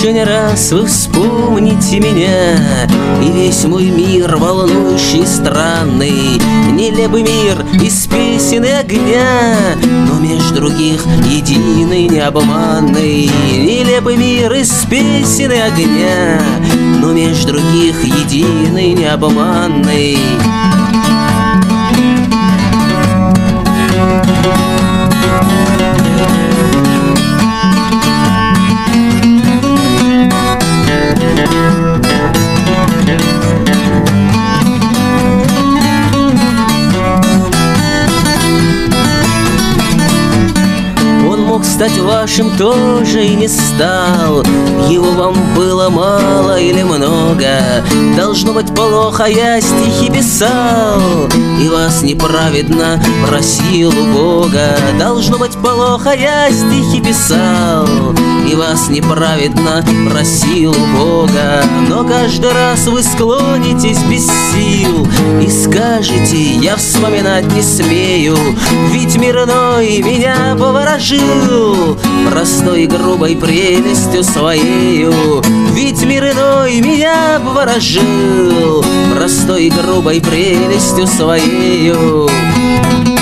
еще не раз вы вспомните меня, и весь мой мир, волнующий, странный, нелепый мир из песен и огня, но меж других единый, необманный. Нелепый мир из песен и огня, но меж других единый, необманный. Стать вашим тоже и не стал. Его вам было мало или много? Должно быть, плохо я стихи писал и вас неправедно просил у Бога. Должно быть, плохо я стихи писал и вас неправедно просил у Бога. Но каждый раз вы склонитесь без сил и скажете: я вспоминать не смею, ведь мир иной меня поворожил простой и грубой прелестью своею. Ведь мир иной меня поворожил простой и грубой прелестью своею.